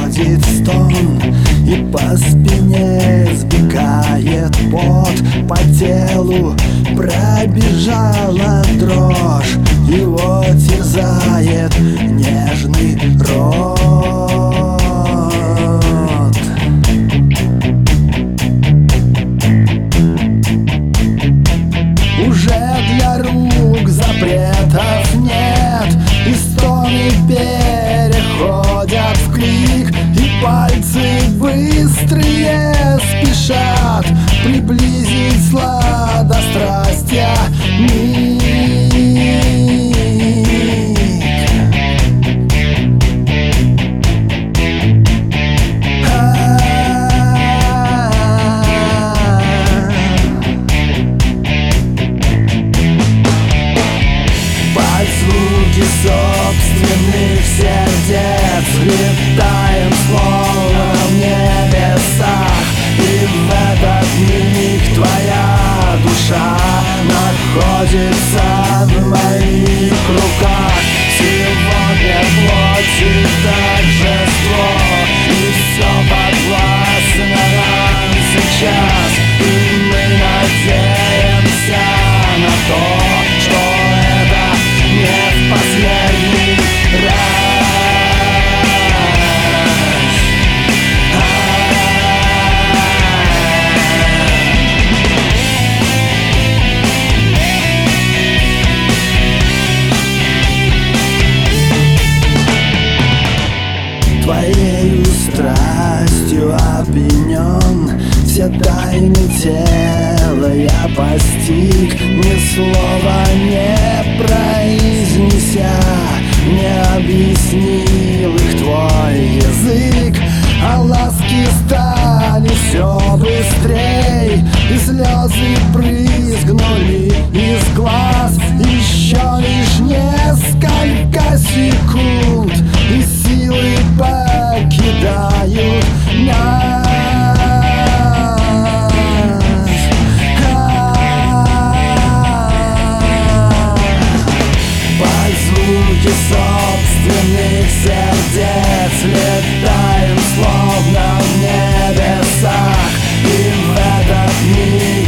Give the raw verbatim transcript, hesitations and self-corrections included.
проходит стон, и по спине сбегает пот. По телу пробежала дрожь, его терзает нежный рот. Уже для рук запретов нет, и стоны переходят в крик, и пальцы быстрые спешат приблизить сладострастья миг. Звуки собственных сердец летаем словно в небесах, и в этот миг твоя душа находится в моих руках. Сегодня плоть и торжество, и все подвластно нам сейчас, и мы надеемся на то, что не в последний раз. Твоею страстью опьянен, все тайны тела я постиг, ни слова не произнеся, не объяснил их твой язык. А ласки стали все быстрей, и слезы брызгнули из глаз. Еще лишь несколько секунд, и силы покидают нас. Под звуки собственных сердец летаем словно в небесах, и в этот миг